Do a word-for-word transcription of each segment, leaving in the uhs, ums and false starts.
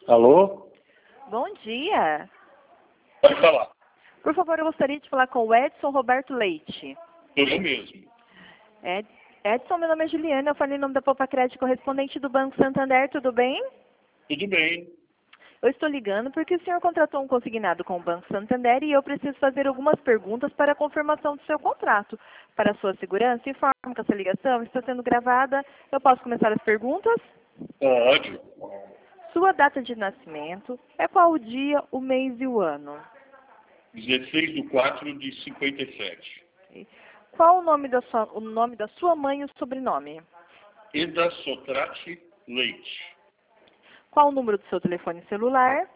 Alô? Bom dia. Pode falar. Por favor, eu gostaria de falar com o Edson Roberto Leite. Eu mesmo. Ed, Edson, meu nome é Juliana, eu falei em nome da Poupa Crédito, correspondente do Banco Santander, tudo bem? Tudo bem. Eu estou ligando porque o senhor contratou um consignado com o Banco Santander e eu preciso fazer algumas perguntas para a confirmação do seu contrato. Para a sua segurança, informo que essa ligação está sendo gravada. Eu posso começar as perguntas? Pode. Sua data de nascimento é qual o dia, o mês e o ano? dezesseis de quatro de cinquenta e sete. Ok. Qual o nome da sua, o nome da sua mãe e o sobrenome? Eda Sotrate Leite. Qual o número do seu telefone celular?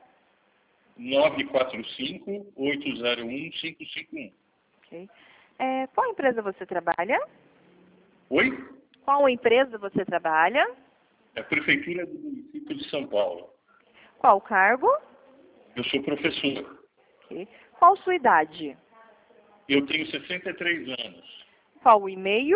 nove quatro cinco, oito zero um, cinco cinco um. Ok. É, qual empresa você trabalha? Oi? Qual empresa você trabalha? É a Prefeitura do município de São Paulo. Qual o cargo? Eu sou professor. Ok. Qual sua idade? Eu tenho sessenta e três anos. Qual o e-mail?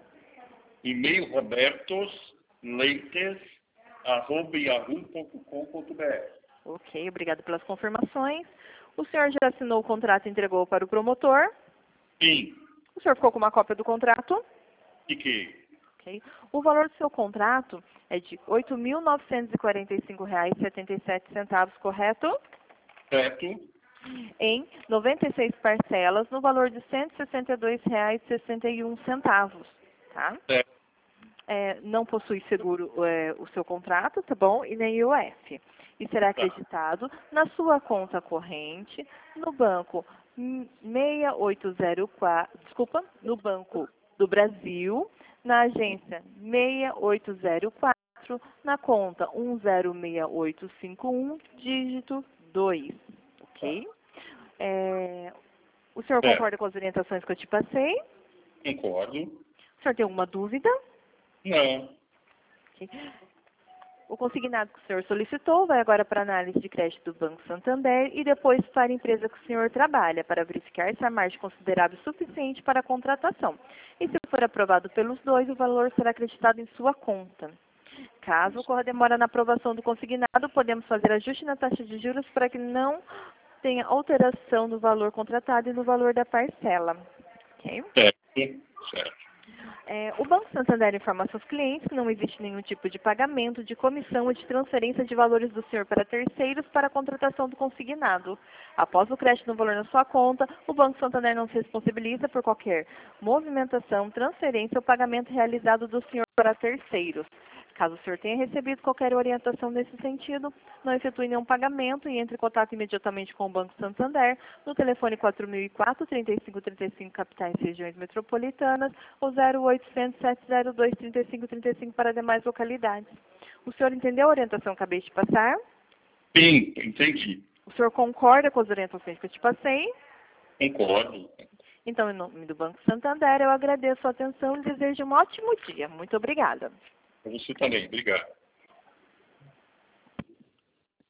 E-mail robertosleites, arroba yahoo ponto com ponto br. Ok, obrigado pelas confirmações. O senhor já assinou o contrato e entregou para o promotor? Sim. O senhor ficou com uma cópia do contrato? Fiquei. Ok. O valor do seu contrato é de oito mil novecentos e quarenta e cinco reais e setenta e sete centavos, correto? Certo? Em noventa e seis parcelas, no valor de cento e sessenta e dois reais e sessenta e um centavos, tá? Certo. É, não possui seguro é, o seu contrato, tá bom? E nem I O F. E será acreditado na sua conta corrente, no banco seis oito zero quatro, desculpa, no Banco do Brasil, na agência seis oito zero quatro, na conta um zero seis oito cinco um, dígito dois, ok? É, o senhor Certo. concorda com as orientações que eu te passei? Concordo. O senhor tem alguma dúvida? Não. Ok. O consignado que o senhor solicitou vai agora para a análise de crédito do Banco Santander e depois para a empresa que o senhor trabalha, para verificar se a margem considerável suficiente para a contratação. E se for aprovado pelos dois, o valor será acreditado em sua conta. Caso ocorra demora na aprovação do consignado, podemos fazer ajuste na taxa de juros para que não tenha alteração no valor contratado e no valor da parcela. Ok? Certo. Certo. É, o Banco Santander informa a seus clientes que não existe nenhum tipo de pagamento, de comissão ou de transferência de valores do senhor para terceiros para a contratação do consignado. Após o crédito no valor na sua conta, o Banco Santander não se responsabiliza por qualquer movimentação, transferência ou pagamento realizado do senhor para terceiros. Caso o senhor tenha recebido qualquer orientação nesse sentido, não efetue nenhum pagamento e entre em contato imediatamente com o Banco Santander no telefone quatro mil e quatro, trinta e cinco trinta e cinco, capitais e regiões metropolitanas, ou zero oitocentos, sete zero dois, trinta e cinco trinta e cinco para demais localidades. O senhor entendeu a orientação que acabei de passar? Sim, entendi. O senhor concorda com as orientações que eu te passei? Concordo. Então, em nome do Banco Santander, eu agradeço a atenção e desejo um ótimo dia. Muito obrigada. Para você também. Obrigado.